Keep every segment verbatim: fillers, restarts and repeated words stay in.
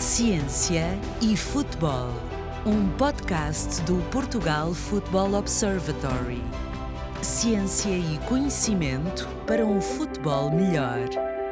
Ciência e Futebol, um podcast do Portugal Football Observatory. Ciência e conhecimento para um futebol melhor.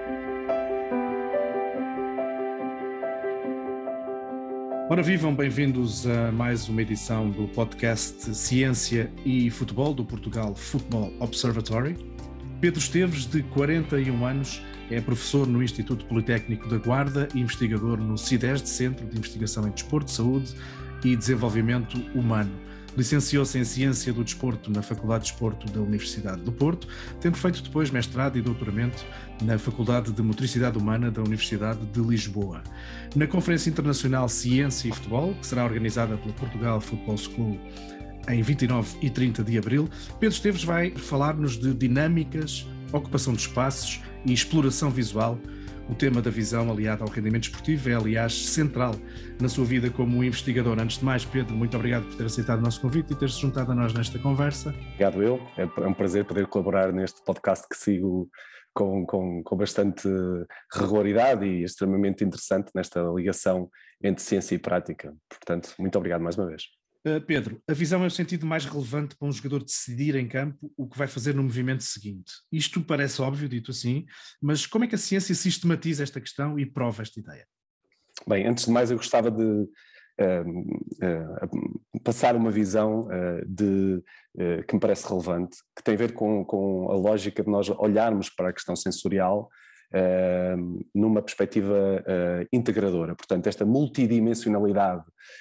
Ora vivam, bem-vindos a mais uma edição do podcast Ciência e Futebol do Portugal Football Observatory. Pedro Esteves, de quarenta e um anos, é professor no Instituto Politécnico da Guarda e investigador no CIDESD, Centro de Investigação em Desporto, Saúde e Desenvolvimento Humano. Licenciou-se em Ciência do Desporto na Faculdade de Desporto da Universidade do Porto, tendo feito depois mestrado e doutoramento na Faculdade de Motricidade Humana da Universidade de Lisboa. Na Conferência Internacional Ciência e Futebol, que será organizada pela Portugal Football School em vinte e nove e trinta de abril, Pedro Esteves vai falar-nos de dinâmicas, ocupação de espaços e exploração visual. O tema da visão aliada ao rendimento esportivo é, aliás, central na sua vida como investigador. Antes de mais, Pedro, muito obrigado por ter aceitado o nosso convite e ter-se juntado a nós nesta conversa. Obrigado eu, é um prazer poder colaborar neste podcast que sigo com, com, com bastante regularidade e extremamente interessante nesta ligação entre ciência e prática. Portanto, muito obrigado mais uma vez. Uh, Pedro, a visão é o sentido mais relevante para um jogador decidir em campo o que vai fazer no movimento seguinte. Isto parece óbvio, dito assim, mas como é que a ciência sistematiza esta questão e prova esta ideia? Bem, antes de mais eu gostava de uh, uh, passar uma visão uh, de, uh, que me parece relevante, que tem a ver com, com a lógica de nós olharmos para a questão sensorial Uh, numa perspectiva uh, integradora. Portanto, esta multidimensionalidade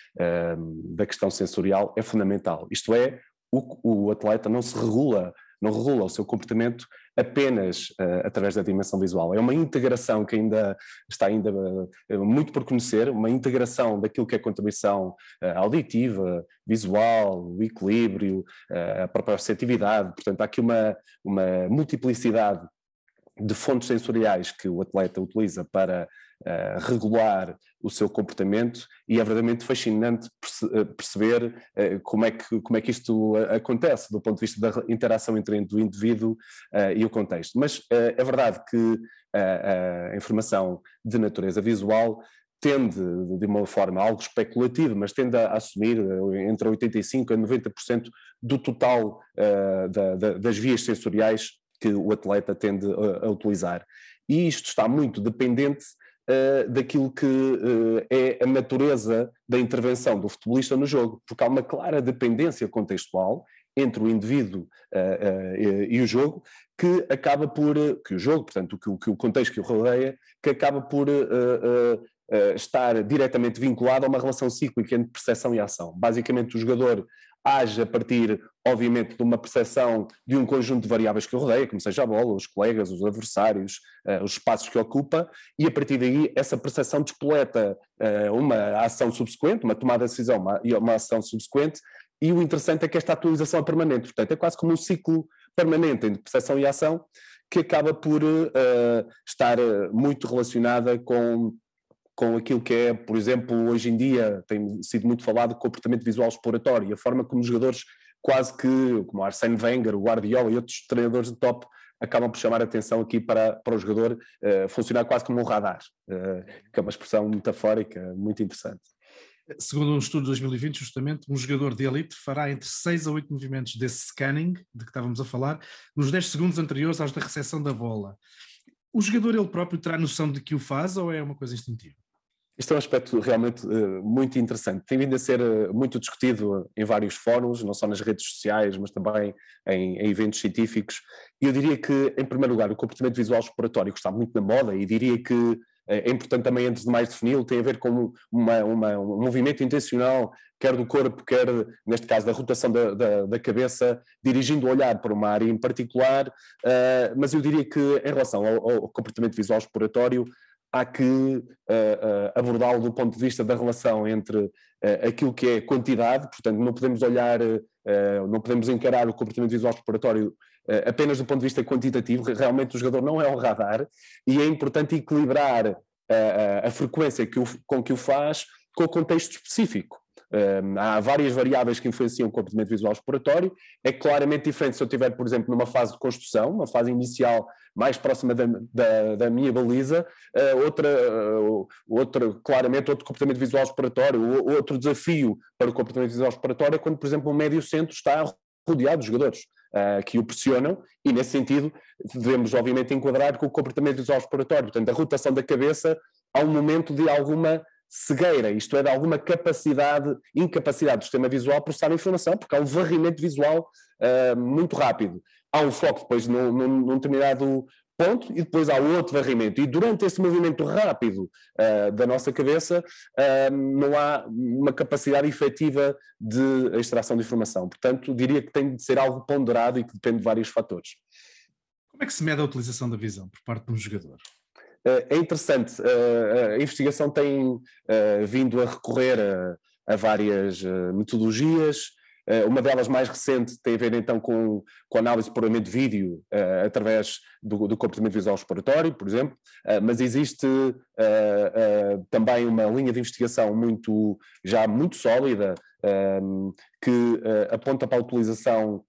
uh, da questão sensorial é fundamental. Isto é, o, o atleta não se regula, não regula o seu comportamento apenas uh, através da dimensão visual. É uma integração que ainda está ainda uh, muito por conhecer, uma integração daquilo que é a contribuição uh, auditiva, visual, o equilíbrio, uh, a própria receptividade. Portanto, há aqui uma, uma multiplicidade de fontes sensoriais que o atleta utiliza para uh, regular o seu comportamento, e é verdadeiramente fascinante perce- perceber uh, como, é que, como é que isto acontece do ponto de vista da interação entre o indivíduo uh, e o contexto. Mas uh, é verdade que uh, a informação de natureza visual tende, de uma forma algo especulativa, mas tende a assumir entre oitenta e cinco por cento a noventa por cento do total uh, da, da, das vias sensoriais que o atleta tende a, a utilizar. E isto está muito dependente uh, daquilo que uh, é a natureza da intervenção do futebolista no jogo, porque há uma clara dependência contextual entre o indivíduo uh, uh, e, e o jogo, que acaba por, uh, que o jogo, portanto, que, que o contexto que o rodeia, que acaba por uh, uh, uh, estar diretamente vinculado a uma relação cíclica entre percepção e ação. Basicamente, o jogador age a partir, obviamente, de uma percepção de um conjunto de variáveis que o rodeia, como seja a bola, os colegas, os adversários, uh, os espaços que ocupa, e a partir daí essa percepção despoleta uh, uma ação subsequente, uma tomada de decisão uma, e uma ação subsequente, e o interessante é que esta atualização é permanente, portanto é quase como um ciclo permanente entre percepção e ação, que acaba por uh, estar muito relacionada com com aquilo que é, por exemplo, hoje em dia tem sido muito falado, comportamento visual exploratório, a forma como os jogadores quase que, como o Arsène Wenger, o Guardiola e outros treinadores de top, acabam por chamar a atenção aqui para, para o jogador uh, funcionar quase como um radar, uh, que é uma expressão metafórica muito interessante. Segundo um estudo de dois mil e vinte, justamente, um jogador de elite fará entre seis a oito movimentos desse scanning, de que estávamos a falar, nos dez segundos anteriores aos da recepção da bola. O jogador ele próprio terá noção de que o faz ou é uma coisa instintiva? Isto é um aspecto realmente uh, muito interessante. Tem vindo a ser uh, muito discutido em vários fóruns, não só nas redes sociais, mas também em, em eventos científicos. E eu diria que, em primeiro lugar, o comportamento visual exploratório está muito na moda, e diria que uh, é importante também, antes de mais defini-lo, tem a ver com uma, uma, um movimento intencional, quer do corpo, quer, neste caso, da rotação da, da, da cabeça, dirigindo o olhar para uma área em particular. Uh, mas eu diria que, em relação ao, ao comportamento visual exploratório, há que uh, uh, abordá-lo do ponto de vista da relação entre uh, aquilo que é quantidade, portanto não podemos olhar, uh, não podemos encarar o comportamento visual exploratório uh, apenas do ponto de vista quantitativo. Realmente o jogador não é um radar, e é importante equilibrar uh, a frequência que o, com que o faz com o contexto específico. Um, há várias variáveis que influenciam o comportamento visual exploratório. É claramente diferente se eu estiver, por exemplo, numa fase de construção, uma fase inicial mais próxima da, da, da minha baliza, uh, outra, uh, outra, claramente outro comportamento visual exploratório, outro desafio para o comportamento visual exploratório é quando, por exemplo, o médio centro está rodeado de jogadores uh, que o pressionam, e nesse sentido devemos obviamente enquadrar com o comportamento visual exploratório. Portanto, a rotação da cabeça há um momento de alguma cegueira, isto é, de alguma capacidade, incapacidade do sistema visual processar a informação, porque há um varrimento visual uh, muito rápido. Há um foco depois num, num, num determinado ponto e depois há outro varrimento. E durante esse movimento rápido uh, da nossa cabeça, uh, não há uma capacidade efetiva de extração de informação. Portanto, diria que tem de ser algo ponderado e que depende de vários fatores. Como é que se mede a utilização da visão por parte de um jogador? É interessante, a investigação tem vindo a recorrer a, a várias metodologias. Uma delas mais recente tem a ver então com, com análise puramente de vídeo através do, do comportamento visual exploratório, por exemplo, mas existe também uma linha de investigação muito, já muito sólida, que aponta para a utilização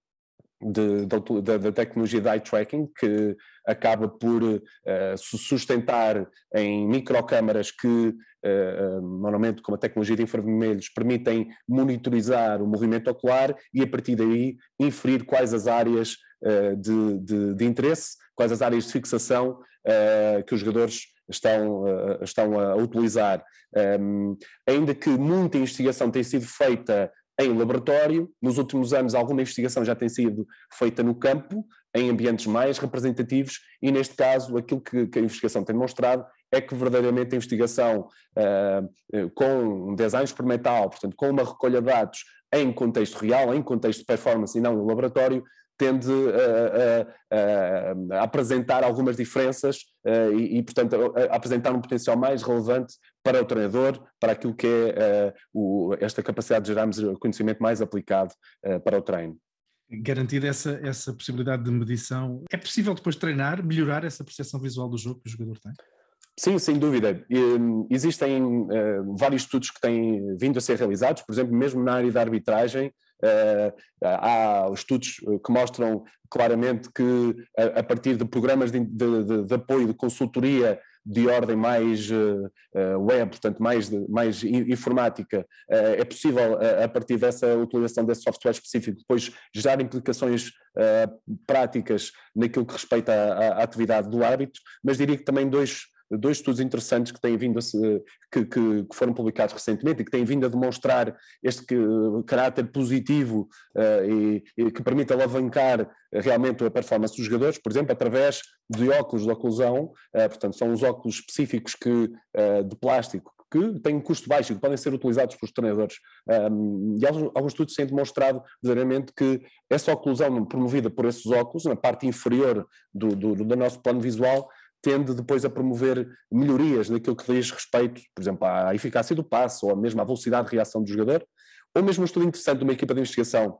da tecnologia de eye tracking, que acaba por uh, sustentar em microcâmaras que, uh, normalmente com a tecnologia de infravermelhos, permitem monitorizar o movimento ocular e a partir daí inferir quais as áreas uh, de, de, de interesse, quais as áreas de fixação uh, que os jogadores estão, uh, estão a utilizar. Um, ainda que muita investigação tenha sido feita em laboratório, nos últimos anos alguma investigação já tem sido feita no campo, em ambientes mais representativos, e neste caso aquilo que, que a investigação tem mostrado é que verdadeiramente a investigação uh, com um design experimental, portanto com uma recolha de dados em contexto real, em contexto de performance e não no laboratório, tende a, a, a, a apresentar algumas diferenças uh, e, e, portanto, a, a apresentar um potencial mais relevante para o treinador, para aquilo que é uh, o, esta capacidade de gerarmos conhecimento mais aplicado uh, para o treino. Garantida essa, essa possibilidade de medição, é possível depois treinar, melhorar essa percepção visual do jogo que o jogador tem? Sim, sem dúvida. Existem uh, vários estudos que têm vindo a ser realizados, por exemplo, mesmo na área da arbitragem, uh, há estudos que mostram claramente que a, a partir de programas de, de, de, de apoio, de consultoria de ordem mais uh, web, portanto mais, de, mais informática, uh, é possível, uh, a partir dessa utilização desse software específico, depois gerar implicações uh, práticas naquilo que respeita à, à atividade do árbitro, mas diria que também dois dois estudos interessantes que têm vindo a se, que, que, que foram publicados recentemente e que têm vindo a demonstrar este que, caráter positivo uh, e, e que permite alavancar realmente a performance dos jogadores, por exemplo, através de óculos de oclusão, uh, portanto são os óculos específicos que, uh, de plástico que têm um custo baixo e que podem ser utilizados pelos treinadores. Um, e alguns, alguns estudos têm demonstrado verdadeiramente que essa oclusão promovida por esses óculos, na parte inferior do, do, do nosso plano visual, tende depois a promover melhorias naquilo que diz respeito, por exemplo, à eficácia do passe ou mesmo à velocidade de reação do jogador, ou mesmo um estudo interessante de uma equipa de investigação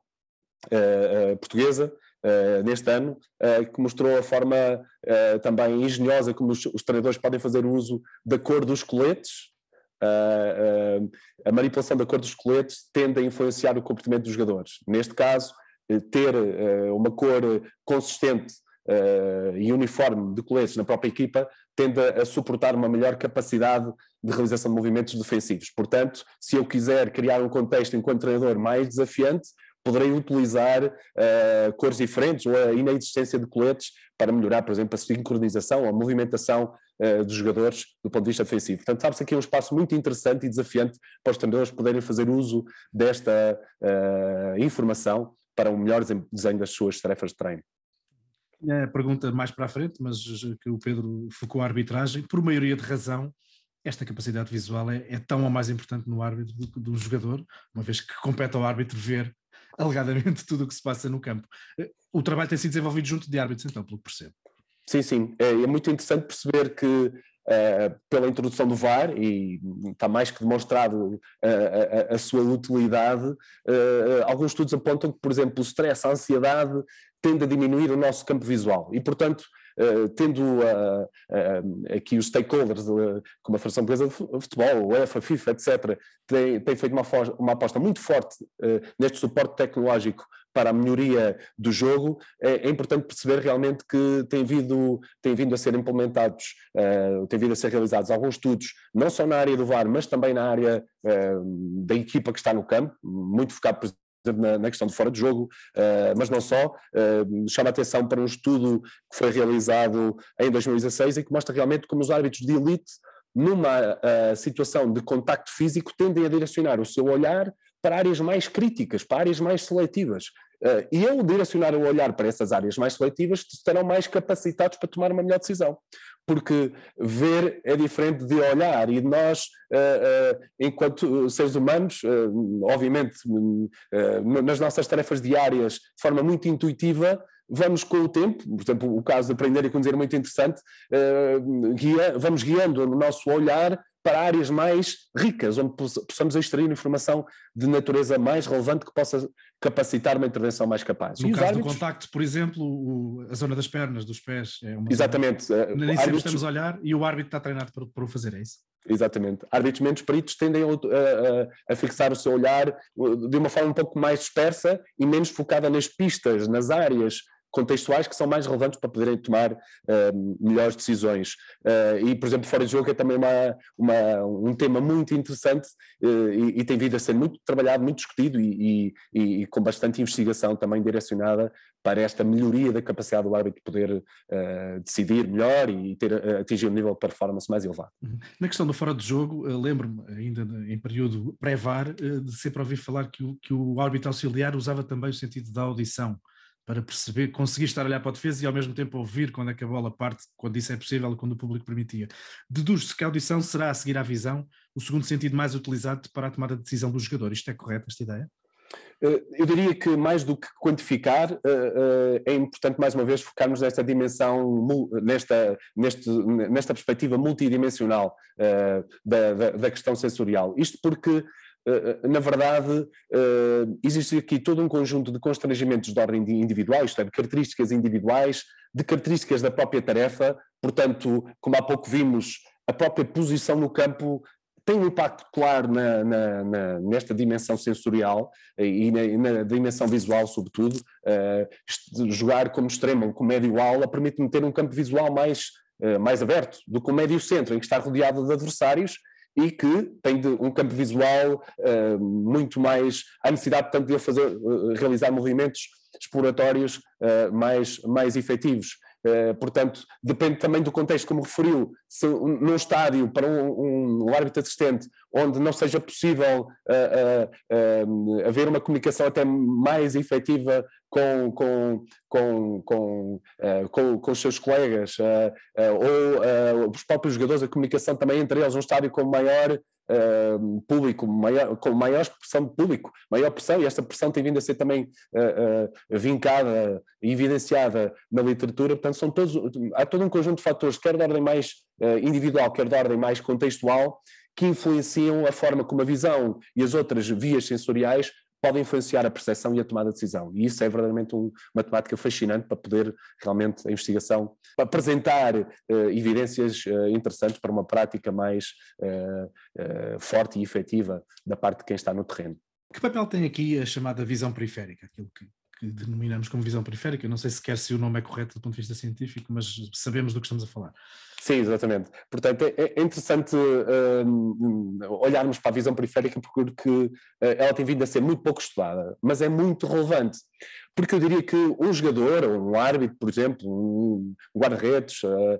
uh, uh, portuguesa, uh, neste ano, uh, que mostrou a forma uh, também engenhosa como os, os treinadores podem fazer uso da cor dos coletes. Uh, uh, a manipulação da cor dos coletes tende a influenciar o comportamento dos jogadores. Neste caso, uh, ter uh, uma cor consistente Uh, e uniforme de coletes na própria equipa tende a, a suportar uma melhor capacidade de realização de movimentos defensivos. Portanto, se eu quiser criar um contexto enquanto treinador mais desafiante, poderei utilizar uh, cores diferentes ou a inexistência de coletes para melhorar, por exemplo, a sincronização ou a movimentação uh, dos jogadores do ponto de vista defensivo. Portanto, sabe-se aqui um espaço muito interessante e desafiante para os treinadores poderem fazer uso desta uh, informação para um melhor desenho das suas tarefas de treino. A pergunta mais para a frente, mas que o Pedro focou a arbitragem, por maioria de razão, esta capacidade visual é, é tão ou mais importante no árbitro do que do jogador, uma vez que compete ao árbitro ver alegadamente tudo o que se passa no campo. O trabalho tem sido desenvolvido junto de árbitros, então, pelo que percebo. Sim, sim. É, é muito interessante perceber que uh, pela introdução do V A R, e está mais que demonstrado uh, a, a sua utilidade, uh, alguns estudos apontam que, por exemplo, o stress, a ansiedade, tende a diminuir o nosso campo visual e, portanto, uh, tendo uh, uh, aqui os stakeholders, uh, como a Federação Portuguesa de Futebol, a UEFA, a FIFA, etcétera, tem, tem feito uma, uma aposta muito forte uh, neste suporte tecnológico para a melhoria do jogo, é, é importante perceber realmente que tem vindo, tem vindo a ser implementados, uh, tem vindo a ser realizados alguns estudos, não só na área do V A R, mas também na área uh, da equipa que está no campo, muito focado, por exemplo, na, na questão de fora de jogo, uh, mas não só. Uh, chama a atenção para um estudo que foi realizado em dois mil e dezasseis e que mostra realmente como os árbitros de elite, numa uh, situação de contacto físico, tendem a direcionar o seu olhar para áreas mais críticas, para áreas mais seletivas. Uh, e ao direcionar o olhar para essas áreas mais seletivas, estarão mais capacitados para tomar uma melhor decisão. Porque ver é diferente de olhar, e nós, uh, uh, enquanto seres humanos, uh, obviamente, uh, nas nossas tarefas diárias, de forma muito intuitiva, vamos com o tempo, por exemplo, o caso de aprender e conduzir é muito interessante, uh, guia, vamos guiando o nosso olhar para áreas mais ricas, onde possamos extrair informação de natureza mais relevante que possa capacitar uma intervenção mais capaz. No e caso árbitros... do contacto, por exemplo, o, a zona das pernas, dos pés, é uma Exatamente. zona... Nem sempre árbitros... estamos a olhar e o árbitro está treinado para, para o fazer, é isso? Exatamente. Árbitros menos peritos tendem a, a, a fixar o seu olhar de uma forma um pouco mais dispersa e menos focada nas pistas, nas áreas contextuais que são mais relevantes para poderem tomar uh, melhores decisões. Uh, e, por exemplo, fora de jogo é também uma, uma, um tema muito interessante uh, e, e tem vindo a ser muito trabalhado, muito discutido e, e, e com bastante investigação também direcionada para esta melhoria da capacidade do árbitro de poder uh, decidir melhor e ter, uh, atingir um nível de performance mais elevado. Na questão do fora de jogo, uh, lembro-me, ainda em período pré-V A R, uh, de sempre ouvir falar que o, que o árbitro auxiliar usava também o sentido da audição, para perceber, conseguir estar a olhar para a defesa e ao mesmo tempo ouvir quando é que a bola parte, quando isso é possível, quando o público permitia. Deduz-se que a audição será, a seguir à visão, o segundo sentido mais utilizado para a tomada de decisão do jogador. Isto é correto, esta ideia? Eu diria que mais do que quantificar, é importante mais uma vez focarmos nesta dimensão, nesta, neste, nesta perspectiva multidimensional da, da, da questão sensorial. Isto porque, na verdade, existe aqui todo um conjunto de constrangimentos de ordem individual, isto é, de características individuais, de características da própria tarefa, portanto, como há pouco vimos, a própria posição no campo tem um impacto claro na, na, na, nesta dimensão sensorial e na, na dimensão visual, sobretudo. Uh, jogar como extremo, como médio-ala, permite-me ter um campo visual mais, uh, mais aberto do que o médio-centro, em que está rodeado de adversários e que tem de, um campo visual uh, muito mais... Há necessidade, portanto, de eu fazer, uh, realizar movimentos exploratórios uh, mais, mais efetivos. Uh, portanto, depende também do contexto, como referiu, se um, num estádio para um, um, um árbitro assistente onde não seja possível uh, uh, uh, haver uma comunicação até mais efetiva com, com, com, com, uh, com, com os seus colegas uh, uh, ou uh, os próprios jogadores, a comunicação também entre eles, um estádio com maior Uh, público, maior, com maior expressão de público, maior pressão, e esta pressão tem vindo a ser também uh, uh, vincada e evidenciada na literatura. Portanto, são todos, há todo um conjunto de fatores, quer de ordem mais uh, individual, quer de ordem mais contextual, que influenciam a forma como a visão e as outras vias sensoriais podem influenciar a percepção e a tomada de decisão. E isso é verdadeiramente um, uma temática fascinante para poder realmente a investigação apresentar uh, evidências uh, interessantes para uma prática mais uh, uh, forte e efetiva da parte de quem está no terreno. Que papel tem aqui a chamada visão periférica, aquilo que, que denominamos como visão periférica? Não sei sequer se o nome é correto do ponto de vista científico, mas sabemos do que estamos a falar. Sim, exatamente. Portanto, é interessante uh, olharmos para a visão periférica porque uh, ela tem vindo a ser muito pouco estudada, mas é muito relevante. Porque eu diria que um jogador, ou um árbitro, por exemplo, um guarda-redes,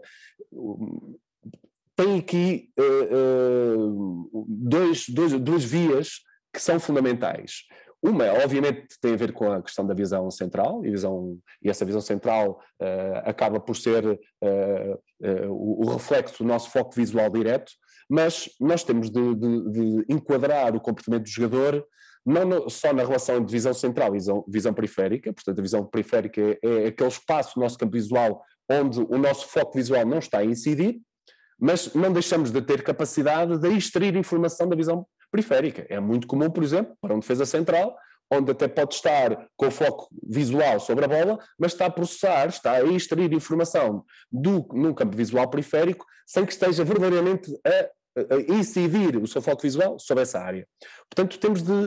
uh, tem aqui uh, uh, dois, dois, duas vias que são fundamentais. Uma, obviamente, tem a ver com a questão da visão central, e, visão, e essa visão central uh, acaba por ser uh, uh, o, o reflexo do nosso foco visual direto, mas nós temos de, de, de enquadrar o comportamento do jogador não no, só na relação de visão central e visão, visão periférica. Portanto, a visão periférica é, é aquele espaço do nosso campo visual onde o nosso foco visual não está a incidir, mas não deixamos de ter capacidade de extrair informação da visão periférica. É muito comum, por exemplo, para um defesa central, onde até pode estar com foco visual sobre a bola, mas está a processar, está a extrair informação do, num campo visual periférico, sem que esteja verdadeiramente a, a incidir o seu foco visual sobre essa área. Portanto, temos de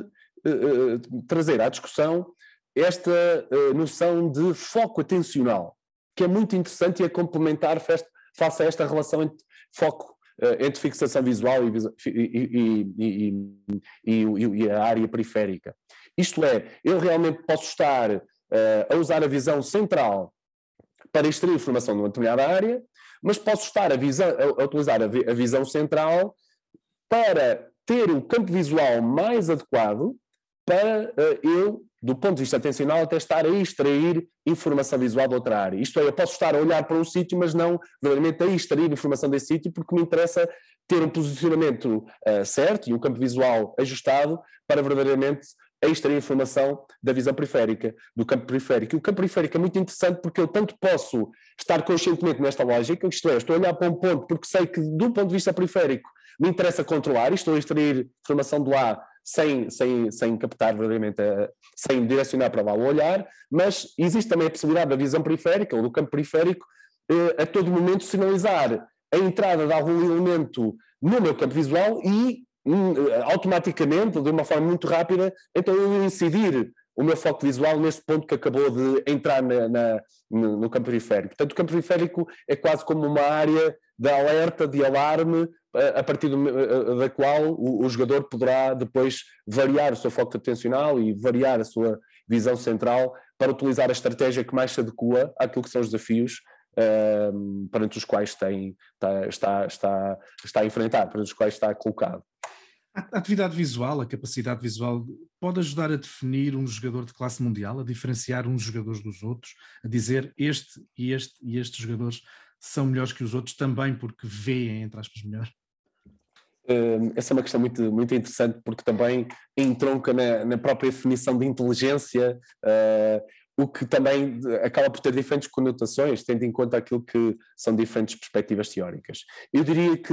uh, trazer à discussão esta uh, noção de foco atencional, que é muito interessante e é complementar face a esta relação entre foco, uh, entre fixação visual e, e, e, e, e a área periférica. Isto é, eu realmente posso estar uh, a usar a visão central para extrair informação de uma determinada área, mas posso estar a, visão, a, a utilizar a, vi, a visão central para ter o campo visual mais adequado para uh, eu, do ponto de vista atencional, até estar a extrair informação visual de outra área. Isto é, eu posso estar a olhar para um sítio, mas não verdadeiramente a extrair informação desse sítio, porque me interessa ter um posicionamento uh, certo e um campo visual ajustado para verdadeiramente a extrair informação da visão periférica, do campo periférico. E o campo periférico é muito interessante porque eu tanto posso estar conscientemente nesta lógica, isto é, estou a olhar para um ponto porque sei que do ponto de vista periférico me interessa controlar e estou a extrair informação de lá sem, sem, sem captar verdadeiramente, sem direcionar para lá o olhar, mas existe também a possibilidade da visão periférica ou do campo periférico a todo momento sinalizar a entrada de algum elemento no meu campo visual e automaticamente, de uma forma muito rápida, então eu incidir o meu foco visual nesse ponto que acabou de entrar na, na, no campo periférico. Portanto, o campo periférico é quase como uma área de alerta, de alarme, a partir do, da qual o, o jogador poderá depois variar o seu foco atencional e variar a sua visão central para utilizar a estratégia que mais se adequa àquilo que são os desafios uh, perante os quais tem, está, está, está, está a enfrentar, perante os quais está colocado. A atividade visual, a capacidade visual, pode ajudar a definir um jogador de classe mundial, a diferenciar uns jogadores dos outros, a dizer este e este e estes jogadores são melhores que os outros também porque veem, entre aspas, melhor? Uh, essa é uma questão muito, muito interessante porque também entronca na, na própria definição de inteligência, uh, o que também acaba por ter diferentes conotações, tendo em conta aquilo que são diferentes perspectivas teóricas. Eu diria que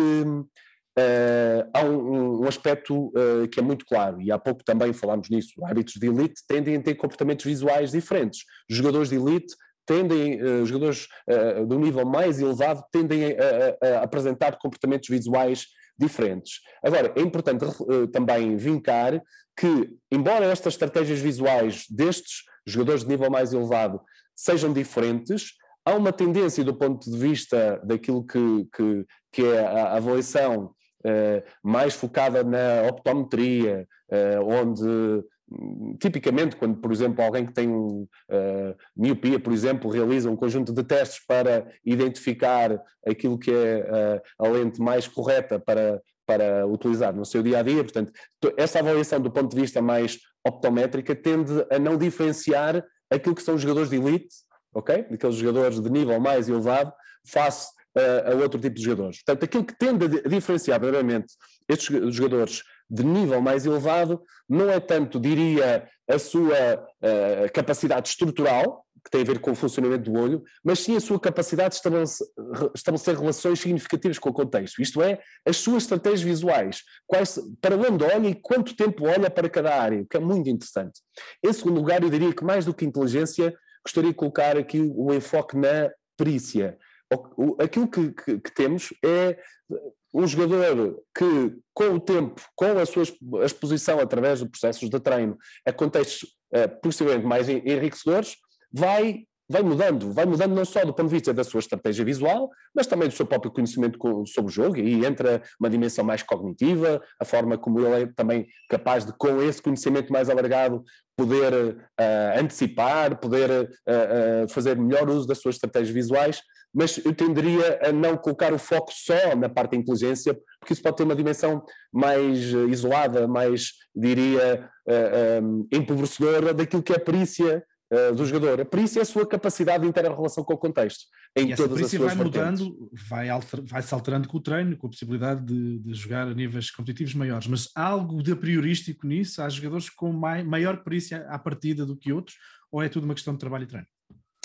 Uh, há um, um aspecto uh, que é muito claro, e há pouco também falámos nisso, árbitros de elite tendem a ter comportamentos visuais diferentes, jogadores de elite tendem, uh, jogadores uh, do nível mais elevado tendem a, a, a apresentar comportamentos visuais diferentes. Agora, é importante uh, também vincar que, embora estas estratégias visuais destes jogadores de nível mais elevado sejam diferentes, há uma tendência do ponto de vista daquilo que, que, que é a avaliação Uh, mais focada na optometria, uh, onde tipicamente quando, por exemplo, alguém que tem um, uh, miopia, por exemplo, realiza um conjunto de testes para identificar aquilo que é uh, a lente mais correta para, para utilizar no seu dia-a-dia, portanto, essa avaliação do ponto de vista mais optométrica tende a não diferenciar aquilo que são os jogadores de elite, ok? Aqueles jogadores de nível mais elevado, face a outro tipo de jogadores. Portanto, aquilo que tende a diferenciar verdadeiramente estes jogadores de nível mais elevado não é tanto, diria, a sua uh, capacidade estrutural, que tem a ver com o funcionamento do olho, mas sim a sua capacidade de estabelecer, estabelecer relações significativas com o contexto, isto é, as suas estratégias visuais, quais, para onde olha e quanto tempo olha para cada área, o que é muito interessante. Em segundo lugar, eu diria que mais do que inteligência, gostaria de colocar aqui o enfoque na perícia. Aquilo que, que, que temos é um jogador que, com o tempo, com a sua exposição através de processos de treino a contextos uh, possivelmente mais enriquecedores, vai, vai mudando, vai mudando não só do ponto de vista da sua estratégia visual, mas também do seu próprio conhecimento sobre o jogo, e entra uma dimensão mais cognitiva, a forma como ele é também capaz de, com esse conhecimento mais alargado, poder uh, antecipar, poder uh, uh, fazer melhor uso das suas estratégias visuais, mas eu tenderia a não colocar o foco só na parte da inteligência, porque isso pode ter uma dimensão mais isolada, mais, diria, uh, um, empobrecedora daquilo que é a perícia uh, do jogador. A perícia é a sua capacidade de inter-relação com o contexto, em e todas as suas vai vertentes. mudando, vai, alter, vai-se alterando com o treino, com a possibilidade de, de jogar a níveis competitivos maiores, mas há algo de priorístico nisso? Há jogadores com mai, maior perícia à partida do que outros, ou é tudo uma questão de trabalho e treino?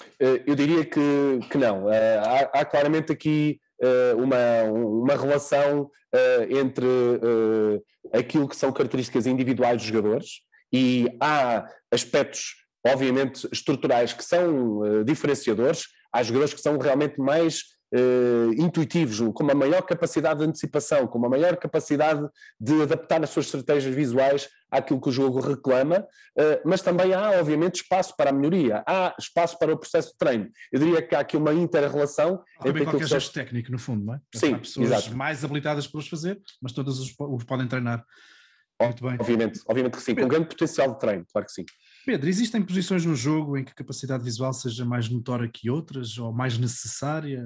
Eu diria que, que não. Há, há claramente aqui uma, uma relação entre aquilo que são características individuais dos jogadores e há aspectos, obviamente, estruturais que são uh, diferenciadores, há jogadores que são realmente mais uh, intuitivos, com uma maior capacidade de antecipação, com uma maior capacidade de adaptar as suas estratégias visuais àquilo que o jogo reclama, uh, mas também há, obviamente, espaço para a melhoria, há espaço para o processo de treino. Eu diria que há aqui uma inter-relação. Também qualquer gesto técnico, no fundo, não é? Sim, há pessoas exato. mais habilitadas para os fazer, mas todas os, os podem treinar. Muito bem. Obviamente, obviamente que sim, com grande potencial de treino, claro que sim. Pedro, existem posições no jogo em que a capacidade visual seja mais notória que outras, ou mais necessária?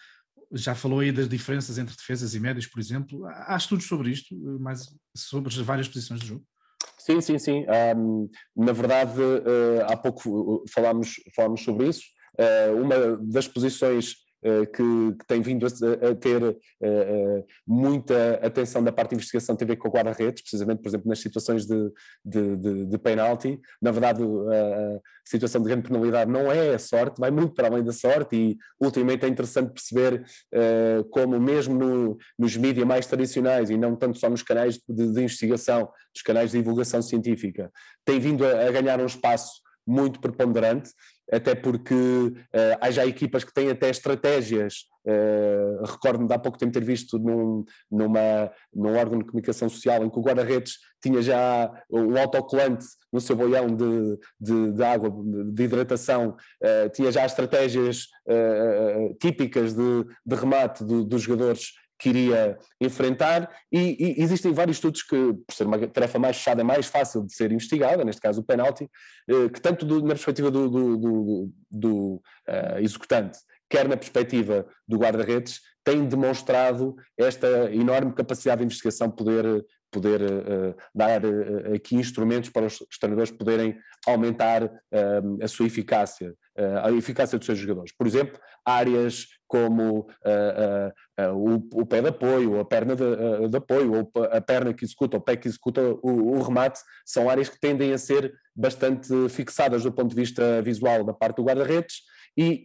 Já falou aí das diferenças entre defesas e médios, por exemplo. Há estudos sobre isto, mais sobre as várias posições do jogo? Sim, sim, sim. Um, na verdade, uh, há pouco falámos, falámos sobre isso. Uh, uma das posições uh, que, que tem vindo a, a ter uh, uh, muita atenção da parte de investigação tem a ver com o guarda-redes, precisamente, por exemplo, nas situações de, de, de, de penalti. Na verdade, a situação de grande penalidade não é a sorte, vai muito para além da sorte, e ultimamente é interessante perceber uh, como mesmo no, nos mídias mais tradicionais, e não tanto só nos canais de, de investigação, dos canais de divulgação científica, tem vindo a, a ganhar um espaço muito preponderante, até porque uh, há já equipas que têm até estratégias. Uh, recordo-me de há pouco tempo ter visto num, numa, num órgão de comunicação social em que o guarda-redes tinha já um autocolante no seu boião de, de, de água, de hidratação, uh, tinha já estratégias uh, típicas de, de remate do, dos jogadores que iria enfrentar, e, e existem vários estudos que, por ser uma tarefa mais fechada, é mais fácil de ser investigada, neste caso o penalti, que tanto do, na perspectiva do, do, do, do uh, executante, quer na perspectiva do guarda-redes, tem demonstrado esta enorme capacidade de investigação, poder, poder uh, dar uh, aqui instrumentos para os, os treinadores poderem aumentar uh, a sua eficácia, uh, a eficácia dos seus jogadores. Por exemplo, áreas como uh, uh, uh, o, o pé de apoio, a perna de, uh, de apoio, ou a perna que executa, o pé que executa o, o remate, são áreas que tendem a ser bastante fixadas do ponto de vista visual da parte do guarda-redes, e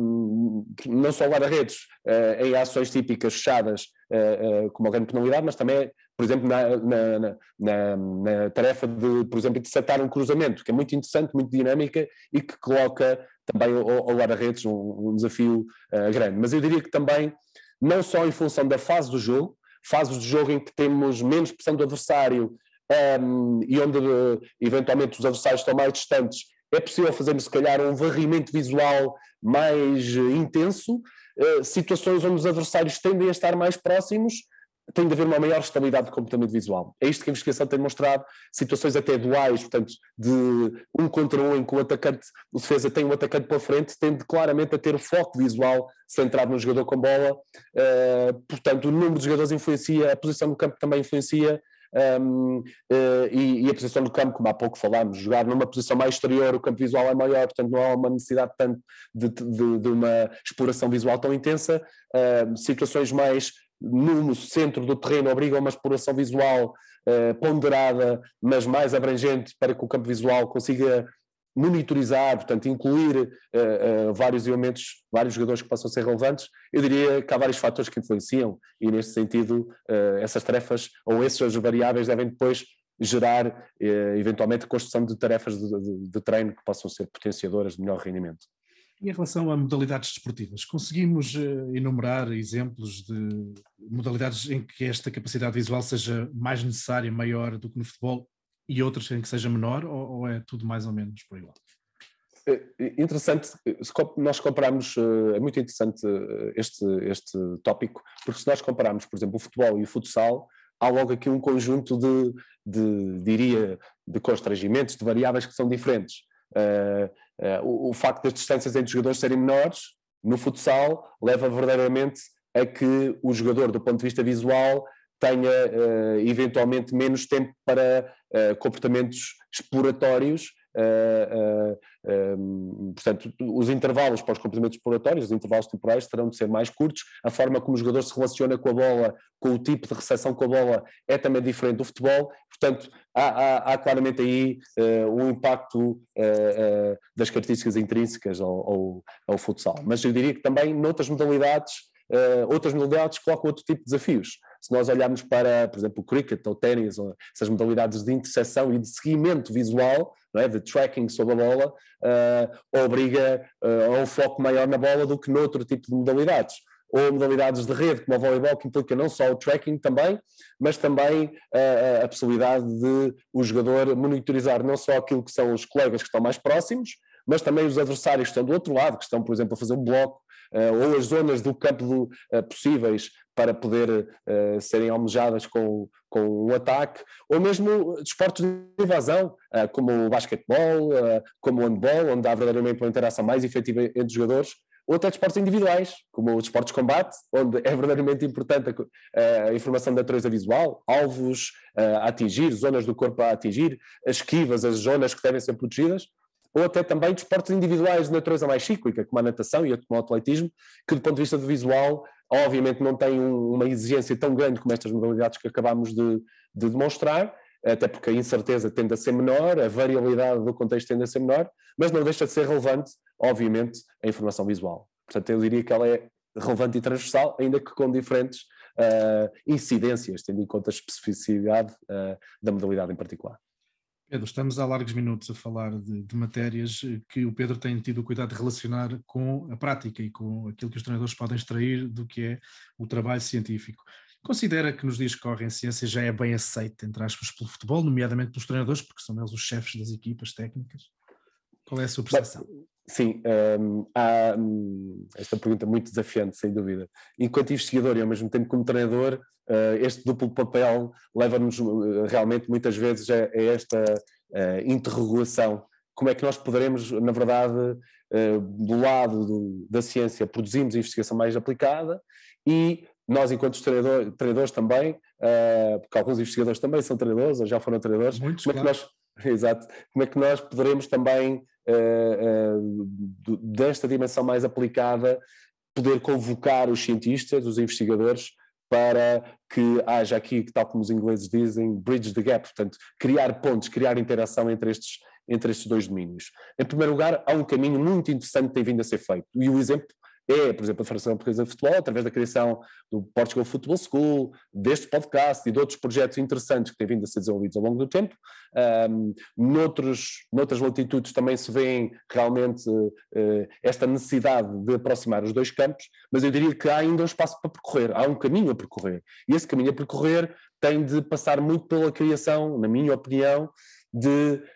uh, não só guarda-redes, uh, em ações típicas fechadas, uh, uh, como a grande penalidade, mas também, por exemplo, na, na, na, na tarefa de, por exemplo, de setar um cruzamento, que é muito interessante, muito dinâmica, e que coloca também ao, ao guarda-redes um, um desafio uh, grande. Mas eu diria que também, não só em função da fase do jogo, fases do jogo em que temos menos pressão do adversário, um, e onde uh, eventualmente os adversários estão mais distantes, é possível fazermos, se calhar, um varrimento visual mais uh, intenso, uh, situações onde os adversários tendem a estar mais próximos, tem de haver uma maior estabilidade de comportamento visual. É isto que a investigação tem mostrado, situações até duais, portanto, de um contra um, em que o atacante, o defesa tem um atacante pela frente, tende claramente a ter o foco visual centrado no jogador com bola, uh, portanto, o número de jogadores influencia, a posição do campo também influencia, Um, uh, e, e a posição do campo, como há pouco falámos, jogar numa posição mais exterior, o campo visual é maior, portanto não há uma necessidade tanto de, de, de uma exploração visual tão intensa. Uh, situações mais no centro do terreno obrigam a uma exploração visual uh, ponderada, mas mais abrangente, para que o campo visual consiga monitorizar, portanto incluir uh, uh, vários elementos, vários jogadores que possam ser relevantes. Eu diria que há vários fatores que influenciam, e neste sentido uh, essas tarefas ou essas variáveis devem depois gerar uh, eventualmente a construção de tarefas de, de, de treino que possam ser potenciadoras de melhor rendimento. E em relação a modalidades desportivas, conseguimos uh, enumerar exemplos de modalidades em que esta capacidade visual seja mais necessária, maior do que no futebol, e outras em que seja menor, ou, ou é tudo mais ou menos por igual? É interessante, nós comparamos, é muito interessante este, este tópico, porque se nós compararmos, por exemplo, o futebol e o futsal, há logo aqui um conjunto de, de diria, de constrangimentos, de variáveis que são diferentes. Uh, uh, o, o facto das distâncias entre os jogadores serem menores, no futsal, leva verdadeiramente a que o jogador, do ponto de vista visual, tenha uh, eventualmente menos tempo para uh, comportamentos exploratórios, uh, uh, um, portanto os intervalos para os comportamentos exploratórios, os intervalos temporais terão de ser mais curtos, a forma como o jogador se relaciona com a bola, com o tipo de recepção com a bola é também diferente do futebol, portanto há, há, há claramente aí uh, um impacto uh, uh, das características intrínsecas ao, ao, ao futsal, mas eu diria que também noutras modalidades Uh, outras modalidades colocam outro tipo de desafios. se nós olharmos para, por exemplo, o cricket ou o ténis, ou essas modalidades de interseção e de seguimento visual, não é? De tracking sobre a bola, uh, obriga uh, a um foco maior na bola do que noutro tipo de modalidades. Ou modalidades de rede, como o voleibol, que implica não só o tracking também, mas também uh, a possibilidade de o jogador monitorizar não só aquilo que são os colegas que estão mais próximos, mas também os adversários que estão do outro lado, que estão, por exemplo, a fazer um bloco, uh, ou as zonas do campo do, uh, possíveis para poder uh, serem almejadas com, com um ataque, ou mesmo desportos de evasão, uh, como o basquetebol, uh, como o handball, onde há verdadeiramente uma interação mais efetiva entre os jogadores, ou até desportos individuais, como os desportos de combate, onde é verdadeiramente importante a, a informação da natureza visual, alvos uh, a atingir, zonas do corpo a atingir, as esquivas, as zonas que devem ser protegidas, ou até também desportos individuais de natureza mais cíclica, como a natação e como o atletismo, que do ponto de vista do visual, obviamente não têm um, uma exigência tão grande como estas modalidades que acabámos de, de demonstrar, até porque a incerteza tende a ser menor, a variabilidade do contexto tende a ser menor, mas não deixa de ser relevante, obviamente, a informação visual. Portanto, eu diria que ela é relevante e transversal, ainda que com diferentes uh, incidências, tendo em conta a especificidade uh, da modalidade em particular. Pedro, estamos há largos minutos a falar de, de matérias que o Pedro tem tido o cuidado de relacionar com a prática e com aquilo que os treinadores podem extrair do que é o trabalho científico. Considera que nos dias que correm a ciência já é bem aceita, entre aspas, pelo futebol, nomeadamente pelos treinadores, porque são eles os chefes das equipas técnicas? Qual é a sua percepção? Sim, um, há um, esta pergunta muito desafiante, sem dúvida. Enquanto investigador e ao mesmo tempo como treinador, uh, este duplo papel leva-nos uh, realmente muitas vezes a, a esta uh, interrogação. Como é que nós poderemos, na verdade, uh, do lado do, da ciência, produzirmos investigação mais aplicada e nós, enquanto treinador, treinadores também, uh, porque alguns investigadores também são treinadores, ou já foram treinadores, Muitos, como é claro. que nós, exato, como é que nós poderemos também, uh, uh, do, desta dimensão mais aplicada, poder convocar os cientistas, os investigadores, para que haja aqui, tal como os ingleses dizem, bridge the gap, portanto, criar pontos, criar interação entre estes, entre estes dois domínios. Em primeiro lugar, há um caminho muito interessante que tem vindo a ser feito, e o exemplo é, por exemplo, a Federação Portuguesa de Futebol, através da criação do Portugal Football School, deste podcast e de outros projetos interessantes que têm vindo a ser desenvolvidos ao longo do tempo. Um, noutros, noutras latitudes também se vê realmente uh, esta necessidade de aproximar os dois campos, mas eu diria que há ainda um espaço para percorrer, há um caminho a percorrer. E esse caminho a percorrer tem de passar muito pela criação, na minha opinião, de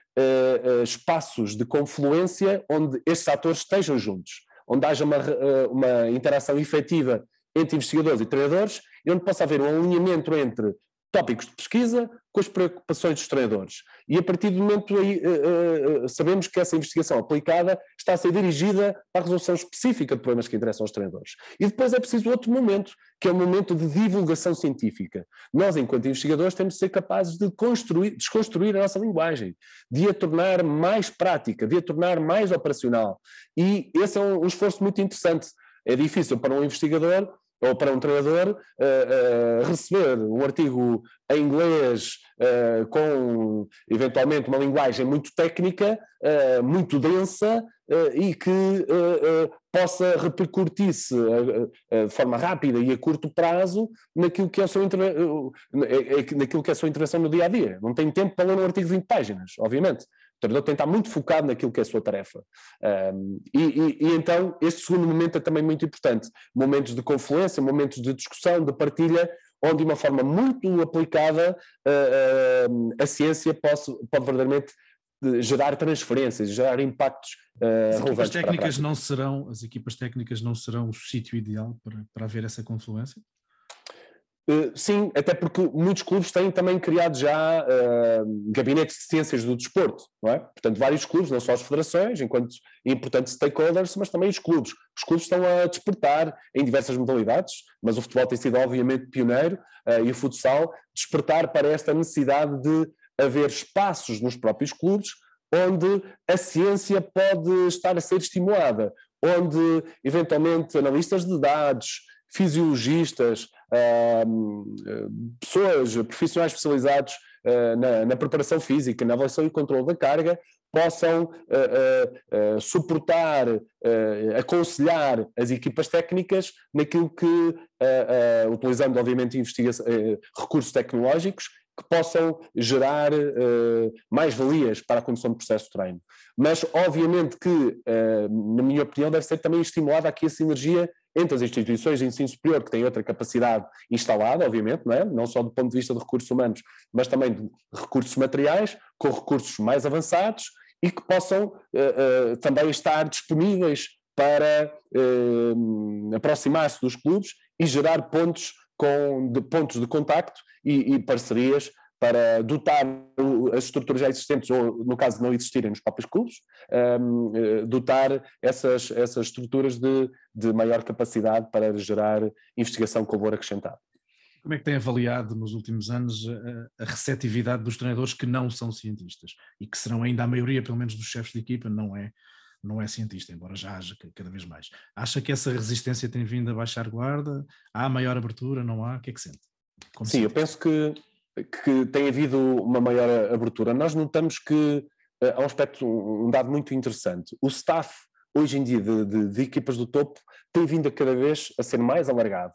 uh, uh, espaços de confluência onde estes atores estejam juntos, onde haja uma, uma interação efetiva entre investigadores e treinadores e onde possa haver um alinhamento entre tópicos de pesquisa com as preocupações dos treinadores. E a partir do momento aí uh, uh, sabemos que essa investigação aplicada está a ser dirigida para a resolução específica de problemas que interessam aos treinadores. E depois é preciso outro momento, que é o momento de divulgação científica. Nós, enquanto investigadores, temos de ser capazes de construir, desconstruir a nossa linguagem, de a tornar mais prática, de a tornar mais operacional. E esse é um, um esforço muito interessante. É difícil para um investigador ou para um treinador, uh, uh, receber um artigo em inglês uh, com, eventualmente, uma linguagem muito técnica, uh, muito densa, uh, e que uh, uh, possa repercutir-se uh, uh, de forma rápida e a curto prazo naquilo que, é a sua inter... uh, naquilo que é a sua intervenção no dia-a-dia. Não tem tempo para ler um artigo de vinte páginas, obviamente. O treinador tem de estar muito focado naquilo que é a sua tarefa. Um, e, e, e então este segundo momento é também muito importante. Momentos de confluência, momentos de discussão, de partilha, onde de uma forma muito aplicada uh, uh, a ciência pode, pode verdadeiramente gerar transferências, gerar impactos uh, as relevantes equipas técnicas para a não serão As equipas técnicas não serão o sítio ideal para, para haver essa confluência? Uh, sim, até porque muitos clubes têm também criado já uh, gabinetes de ciências do desporto, não é? Portanto, vários clubes, não só as federações, enquanto importantes stakeholders, mas também os clubes. Os clubes estão a despertar em diversas modalidades, mas o futebol tem sido obviamente pioneiro, uh, e o futsal, despertar para esta necessidade de haver espaços nos próprios clubes onde a ciência pode estar a ser estimulada, onde eventualmente analistas de dados, fisiologistas, uh, pessoas, profissionais especializados uh, na, na preparação física, na avaliação e controle da carga, possam uh, uh, uh, suportar, uh, aconselhar as equipas técnicas naquilo que, uh, uh, utilizando obviamente investigação, uh, recursos tecnológicos, que possam gerar uh, mais-valias para a condução do processo de treino. Mas, obviamente que, uh, na minha opinião, deve ser também estimulada aqui a sinergia entre as instituições de ensino superior, que têm outra capacidade instalada, obviamente, não é? Não só do ponto de vista de recursos humanos, mas também de recursos materiais, com recursos mais avançados, e que possam uh, uh, também estar disponíveis para uh, aproximar-se dos clubes e gerar pontos, com, de, pontos de contacto e, e parcerias para dotar as estruturas já existentes, ou no caso de não existirem nos próprios clubes, um, dotar essas, essas estruturas de, de maior capacidade para gerar investigação com valor acrescentado. Como é que tem avaliado nos últimos anos a, a receptividade dos treinadores que não são cientistas e que serão ainda a maioria, pelo menos dos chefes de equipa, não é, não é cientista, embora já haja cada vez mais? Acha que essa resistência tem vindo a baixar guarda? Há maior abertura? Não há? O que é que sente? Como Sim, sente? Eu penso que, que tem havido uma maior abertura. Nós notamos que há um aspecto, um dado muito interessante. O staff, hoje em dia, de, de, de equipas do topo, tem vindo a cada vez a ser mais alargado.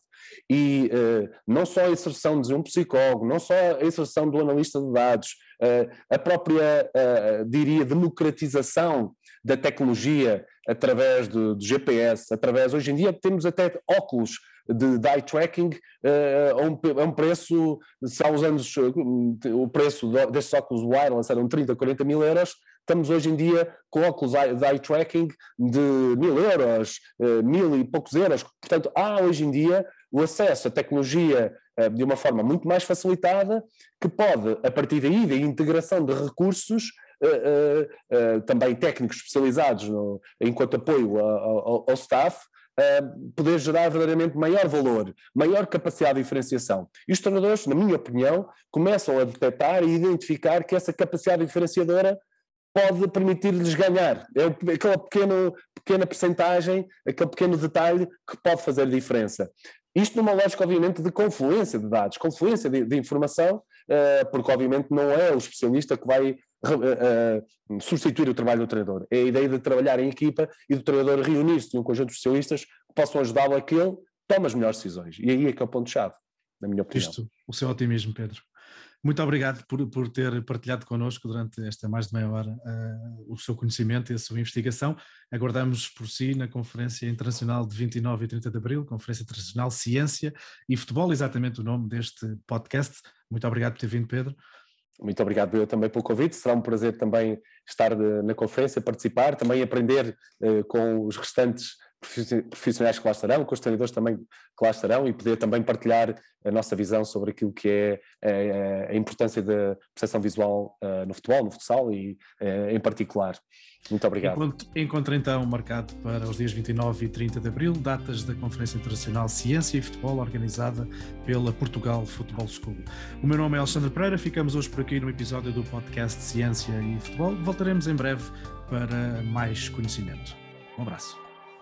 E uh, não só a inserção de um psicólogo, não só a inserção do analista de dados, uh, a própria, uh, diria, democratização da tecnologia através do, do G P S, através, hoje em dia temos até óculos de, de eye tracking uh, a, um, a um preço, se há uns anos uh, o preço destes óculos wireless eram trinta, quarenta mil euros, estamos hoje em dia com óculos de eye tracking de mil euros, uh, mil e poucos euros. Portanto, há hoje em dia o acesso à tecnologia uh, de uma forma muito mais facilitada, que pode, a partir daí, da integração de recursos, uh, uh, uh, também técnicos especializados no, enquanto apoio ao, ao staff, uh, poder gerar verdadeiramente maior valor, maior capacidade de diferenciação. E os treinadores, na minha opinião, começam a detectar e identificar que essa capacidade diferenciadora pode permitir-lhes ganhar. É aquela pequeno, pequena percentagem, aquele pequeno detalhe que pode fazer diferença. Isto numa lógica, obviamente, de confluência de dados, confluência de, de informação, uh, porque, obviamente, não é o especialista que vai uh, uh, substituir o trabalho do treinador. É a ideia de trabalhar em equipa e do treinador reunir-se de um conjunto de especialistas que possam ajudá-lo a que ele tome as melhores decisões. E aí é que é o ponto-chave, na minha opinião. Isto, o seu otimismo, Pedro. Muito obrigado por, por ter partilhado connosco durante esta mais de meia hora uh, o seu conhecimento e a sua investigação. Aguardamos por si na Conferência Internacional de vinte e nove e trinta de Abril, Conferência Internacional Ciência e Futebol, exatamente o nome deste podcast. Muito obrigado por ter vindo, Pedro. Muito obrigado eu também pelo convite. Será um prazer também estar de, na conferência, participar, também aprender uh, com os restantes profissionais que lá estarão, com os treinadores também que lá estarão, e poder também partilhar a nossa visão sobre aquilo que é a, a importância da percepção visual uh, no futebol, no futsal e uh, em particular. Muito obrigado. Encontro, encontro então marcado para os dias vinte e nove e trinta de Abril, datas da Conferência Internacional Ciência e Futebol, organizada pela Portugal Football School. O meu nome é Alexandre Pereira, ficamos hoje por aqui no episódio do podcast Ciência e Futebol. Voltaremos em breve para mais conhecimento. Um abraço.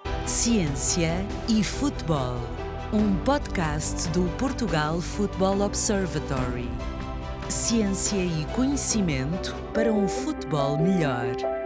Ciência e Futebol, um podcast do Portugal Football Observatory. Ciência e conhecimento para um futebol melhor.